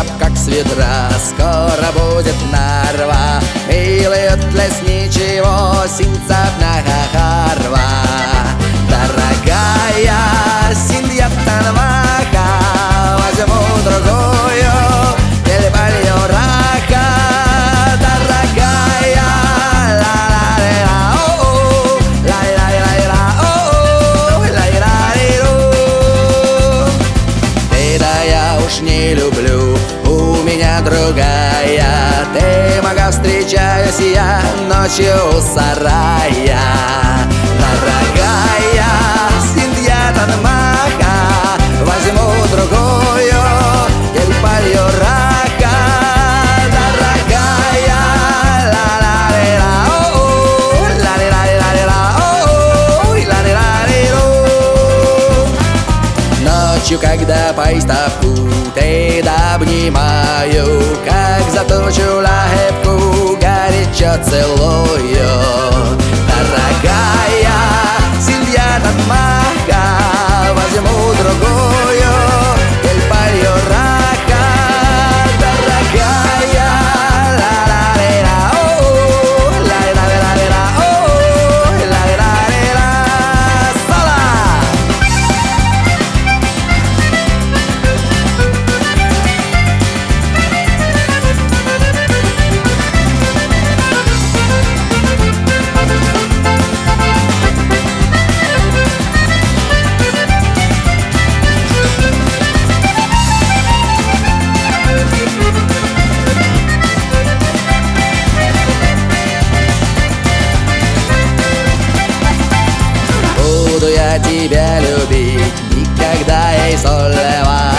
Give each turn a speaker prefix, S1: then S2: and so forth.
S1: шляп, как с ведра, скоро будет нарва. Милый лесничего, синцапная харва. Дорогая Синья-Танмаха, возьму другую, Эль-Балью рака. Дорогая ла-ла-ла-ла-о, ла-ла-ла-ла-о, ла-ла-ла-ла-о. Ты, да я уж не люблю, у меня другая. Ты, мага, встречаюсь я ночью у сарая. Дорогая Синья-Танмаха, возьму другую, Эль-Балью рака. Дорогая ла-ла-ла-ла-о, ла-ла-ла-ла-ла-о, ла-ла-ла-ла-ла. Ночью, когда по путь обнимаю, как за тучу лапку горячо целую. Дорогая Синья-Танмаха, возьму другую, Эль-Балью рака. Дорогая ла-ла-ла-ла-о, ла-ла-ла-ла-ла-о, ла-ла-ла-ла-ла. Сола! Буду я тебя любить, никогда ей солева.